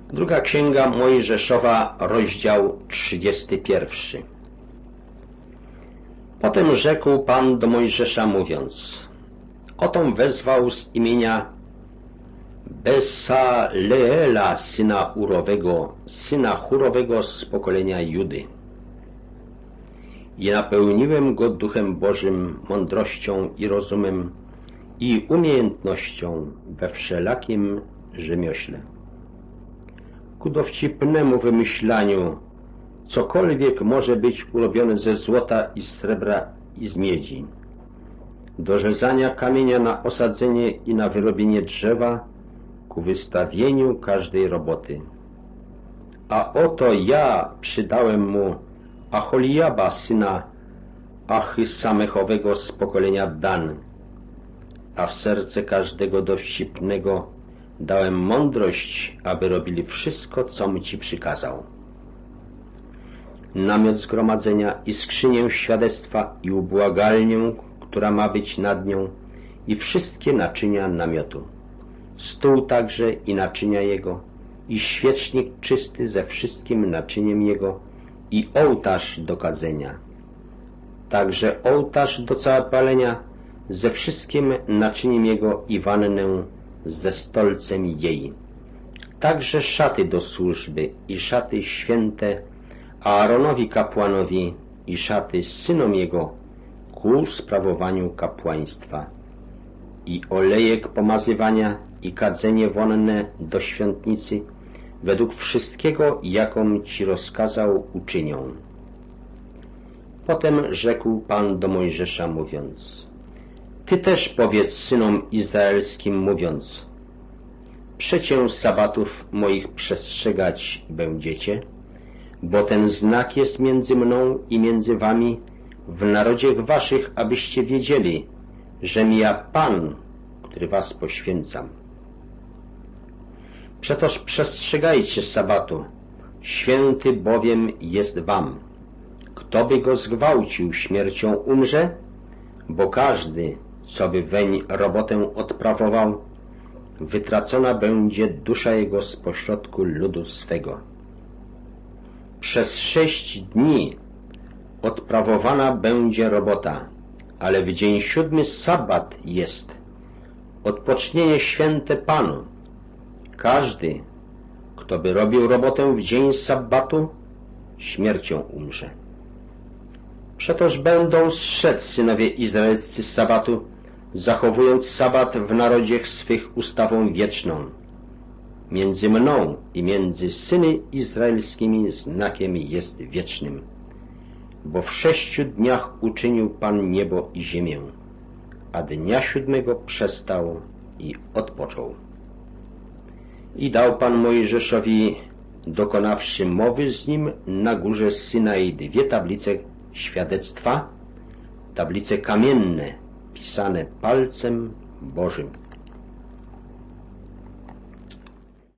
Druga Księga Mojżeszowa, rozdział 31. Potem rzekł Pan do Mojżesza, mówiąc: Otom wezwał z imienia Besaleela, syna Urowego, syna Hurowego z pokolenia Judy. I napełniłem go Duchem Bożym, mądrością i rozumem i umiejętnością we wszelakim rzemiośle. Ku dowcipnemu wymyślaniu cokolwiek może być urobione ze złota i srebra i z miedzi, do rzezania kamienia na osadzenie i na wyrobienie drzewa, ku wystawieniu każdej roboty. A oto ja przydałem mu Aholiaba, syna Achysamechowego z pokolenia Dan, a w serce każdego dowcipnego dałem mądrość, aby robili wszystko, com ci przykazał. Namiot zgromadzenia i skrzynię świadectwa i ubłagalnię, która ma być nad nią, i wszystkie naczynia namiotu, stół także i naczynia jego, i świecznik czysty ze wszystkim naczyniem jego, i ołtarz do kadzenia, także ołtarz do całopalenia ze wszystkim naczyniem jego i wannę ze stolcem jej, także szaty do służby i szaty święte Aaronowi kapłanowi i szaty synom jego ku sprawowaniu kapłaństwa, i olejek pomazywania i kadzenie wonne do świątnicy według wszystkiego, jakom ci rozkazał, uczynią. Potem rzekł Pan do Mojżesza, mówiąc: Ty też powiedz synom izraelskim, mówiąc: Przecie sabatów moich przestrzegać będziecie, bo ten znak jest między mną i między wami w narodziach waszych, abyście wiedzieli, żem ja Pan, który was poświęcam. Przetoż przestrzegajcie sabatu, święty bowiem jest wam. Kto by go zgwałcił, śmiercią umrze, bo każdy, co by weń robotę odprawował, wytracona będzie dusza jego z pośrodku ludu swego. Przez 6 dni odprawowana będzie robota, ale w dzień 7 sabat jest, odpocznienie święte Panu. Każdy, kto by robił robotę w dzień sabbatu, śmiercią umrze. Przetoż będą strzec synowie izraelscy sabatu, zachowując sabat w narodziach swych ustawą wieczną. Między mną i między syny izraelskimi znakiem jest wiecznym. Bo w 6 dniach uczynił Pan niebo i ziemię, a dnia 7 przestał i odpoczął. I dał Pan Mojżeszowi, dokonawszy mowy z nim na górze Synai, 2 tablice świadectwa, tablice kamienne, pisane palcem Bożym.